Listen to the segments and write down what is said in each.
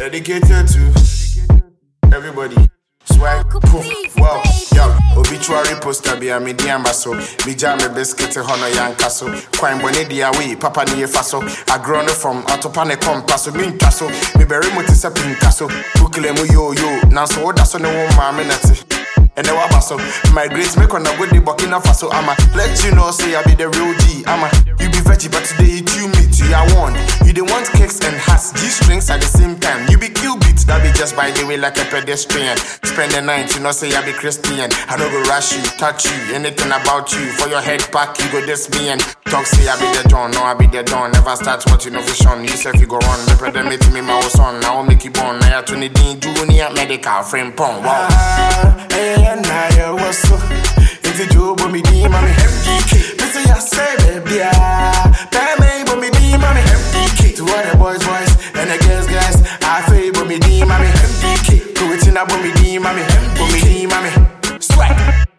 Dedicated to everybody. Swag, poof, wow, yo. Obituary poster be a medium basso. Me jam me biscuit hono yankaso. Quine bone dia we, papa ni faso. I grown from autopane compasso. Min tasso, me berry motisa pincasso. Bukle mu yo yo. Now so that's on the woman minute. And the wabaso, my great make on a good day, Burkina Faso. I'ma let you know, say I be the real G. I'ma you be veggie, but today you chew meat. I want you don't want cakes and hats, G strings at the same time. You be kill beats, that be just by the way like a pedestrian. Spend the night, you know, say I be Christian. I don't go rush you, touch you, anything about you. For your head back, you go this me and talk, say I be the John, no, I be the Don. Never start watching no vision. You say if you go on, the pandemic to me, my old son. Now I'll make you born. Now you're 20 junior medical frame pong. Wow. And I was so into Joe, but me deem mommy MDK. Me say I say baby, Batman, but me deem mommy MDK. To all the boys, and the girls, guys, I feel but me deem mommy MDK. Go with but me deem mommy, but me deem mommy. Swag.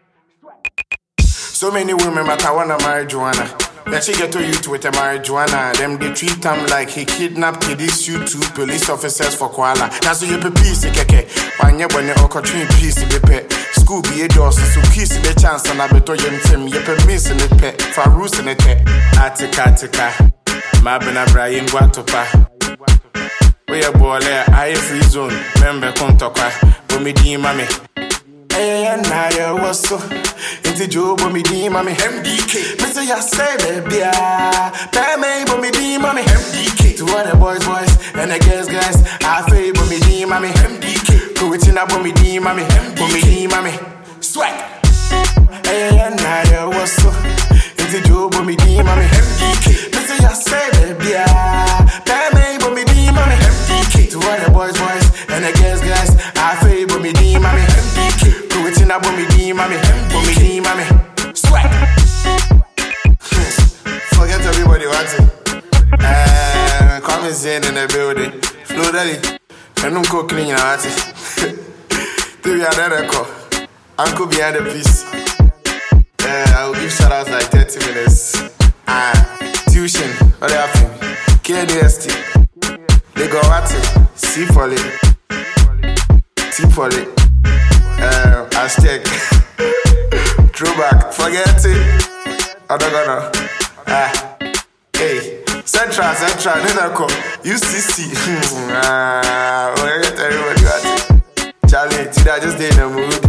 So many women, but I wanna marry Joanna. That she get to youth with a marijuana. Them they treat him like he kidnapped kiddies, shoot two police officers for koala. That's so you pe peace keke. When you when you okotrin peace be pe. School be a door so kiss the chance and I beto yem tim. You pe miss in it pe. For roos in it pe. Atika. Mabena Brian Guatopa. We a boy I free zone. Member kontoka. Bomidi mami. And I was so into Joe, but me deem mommy MDK. Me say I say baby, Batman, but me deem mommy MDK. To all the boys, and the girls, guys, I feel but me deem mommy MDK. Go with but me deem mommy, but me deem mommy. Swag. And I was so into Joe, but me deem mommy MDK. Me say I say baby, Batman, but me deem mommy MDK. To all the boys, and the girls, guys, I feel but me deem mommy MDK. But me deem mommy. Swag. Forget everybody watching. Come in the building. Flow daddy. And don't go clean your artist. Do you have record? Uncle behind the piece. I will give shout outs like 30 minutes. Tuition. What happened? KDST. They go at it. C for it. T for it. Hashtag throwback, forget it. I don't gonna. Hey, Central, Nenako, UCC. I get everybody at it. Charlie, today I just did in the mood.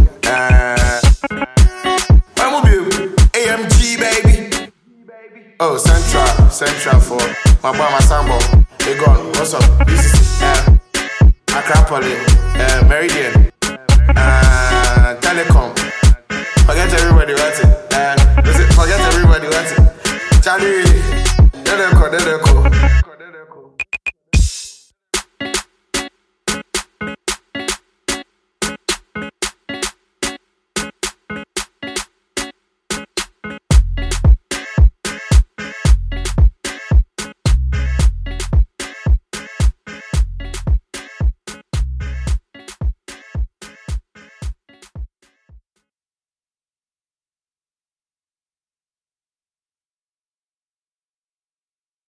My mobile, AMG baby. Oh, Central for my boy, my sambo. They gone. What's up? UCC. Acropolis, Meridian. Telecom. Forget everybody, right?